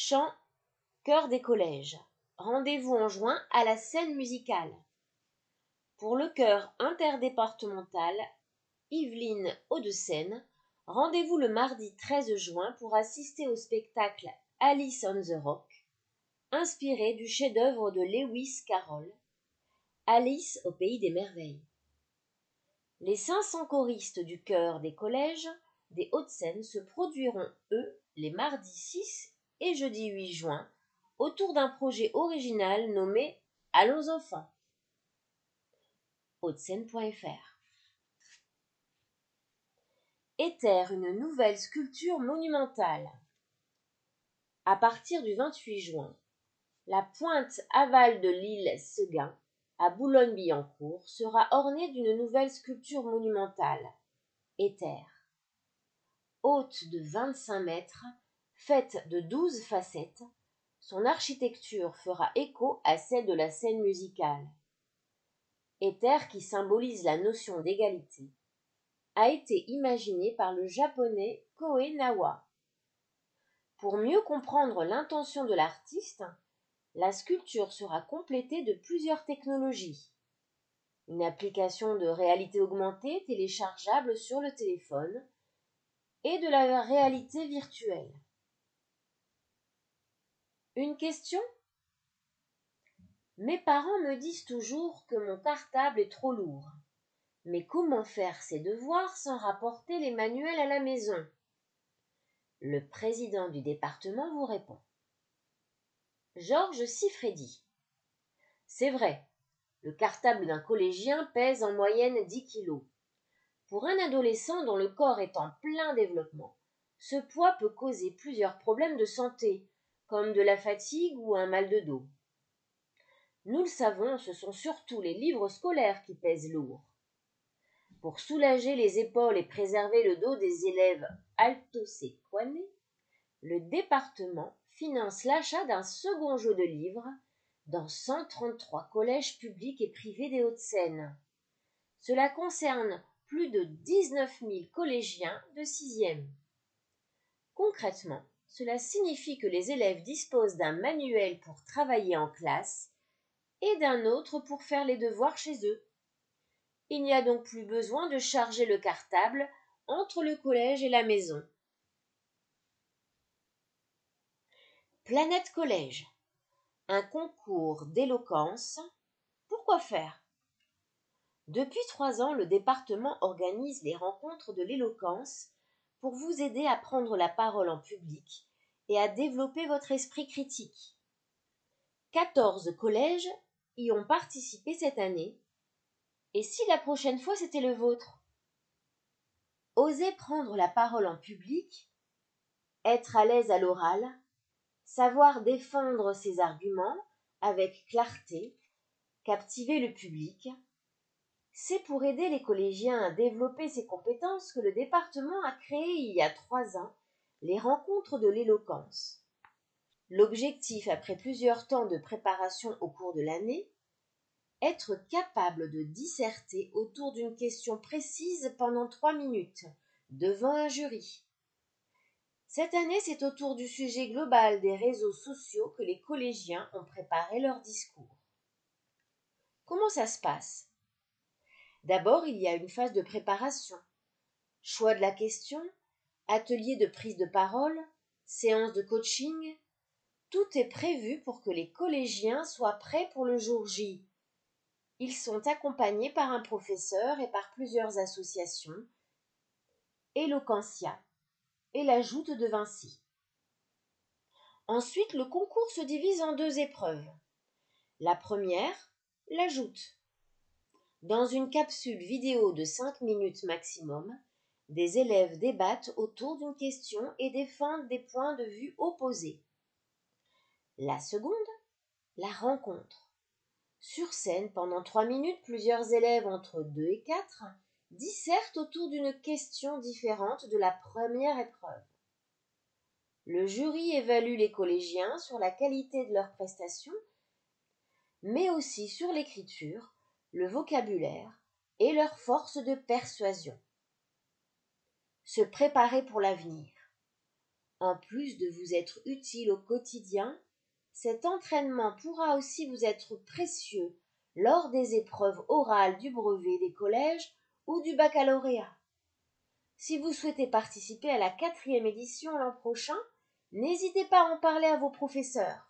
Chant, chœur des collèges. Rendez-vous en juin à la scène musicale. Pour le chœur interdépartemental Yvelines Hauts-de-Seine, rendez-vous le mardi 13 juin pour assister au spectacle Alice on the Rock, inspiré du chef-d'œuvre de Lewis Carroll, Alice au pays des merveilles. Les 500 choristes du chœur des collèges des Hauts-de-Seine se produiront, eux, les mardis 6 et jeudi 8 juin, autour d'un projet original nommé Allons enfants. Hauts-de-Seine.fr. Éther, une nouvelle sculpture monumentale. À partir du 28 juin, la pointe aval de l'île Seguin, à Boulogne-Billancourt, sera ornée d'une nouvelle sculpture monumentale, Éther. Haute de 25 mètres, faite de 12 facettes, son architecture fera écho à celle de la scène musicale. Éther, qui symbolise la notion d'égalité, a été imaginé par le japonais Koe Nawa. Pour mieux comprendre l'intention de l'artiste, la sculpture sera complétée de plusieurs technologies. Une application de réalité augmentée téléchargeable sur le téléphone et de la réalité virtuelle. Une question ? Mes parents me disent toujours que mon cartable est trop lourd. Mais comment faire ses devoirs sans rapporter les manuels à la maison ? Le président du département vous répond. Georges Siffredi. C'est vrai, le cartable d'un collégien pèse en moyenne 10 kilos. Pour un adolescent dont le corps est en plein développement, ce poids peut causer plusieurs problèmes de santé, comme de la fatigue ou un mal de dos. Nous le savons, ce sont surtout les livres scolaires qui pèsent lourd. Pour soulager les épaules et préserver le dos des élèves altoséquanés, le département finance l'achat d'un second jeu de livres dans 133 collèges publics et privés des Hauts-de-Seine. Cela concerne plus de 19 000 collégiens de 6e. Concrètement, cela signifie que les élèves disposent d'un manuel pour travailler en classe et d'un autre pour faire les devoirs chez eux. Il n'y a donc plus besoin de charger le cartable entre le collège et la maison. Planète Collège. Un concours d'éloquence. Pourquoi faire ? Depuis 3 ans, le département organise les rencontres de l'éloquence pour vous aider à prendre la parole en public et à développer votre esprit critique. 14 collèges y ont participé cette année. Et si la prochaine fois c'était le vôtre ? Oser prendre la parole en public, être à l'aise à l'oral, savoir défendre ses arguments avec clarté, captiver le public, c'est pour aider les collégiens à développer ces compétences que le département a créé il y a 3 ans les rencontres de l'éloquence. L'objectif, après plusieurs temps de préparation au cours de l'année, être capable de disserter autour d'une question précise pendant 3 minutes, devant un jury. Cette année, c'est autour du sujet global des réseaux sociaux que les collégiens ont préparé leur discours. Comment ça se passe ? D'abord, il y a une phase de préparation. Choix de la question, atelier de prise de parole, séance de coaching. Tout est prévu pour que les collégiens soient prêts pour le jour J. Ils sont accompagnés par un professeur et par plusieurs associations, Eloquentia et la Joute de Vinci. Ensuite, le concours se divise en 2 épreuves. La première, la Joute. Dans une capsule vidéo de 5 minutes maximum, des élèves débattent autour d'une question et défendent des points de vue opposés. La seconde, la rencontre. Sur scène, pendant 3 minutes, plusieurs élèves entre 2 et 4 dissertent autour d'une question différente de la première épreuve. Le jury évalue les collégiens sur la qualité de leurs prestations, mais aussi sur l'écriture, le vocabulaire et leur force de persuasion. Se préparer pour l'avenir. En plus de vous être utile au quotidien, cet entraînement pourra aussi vous être précieux lors des épreuves orales du brevet des collèges ou du baccalauréat. Si vous souhaitez participer à la 4e édition l'an prochain, n'hésitez pas à en parler à vos professeurs.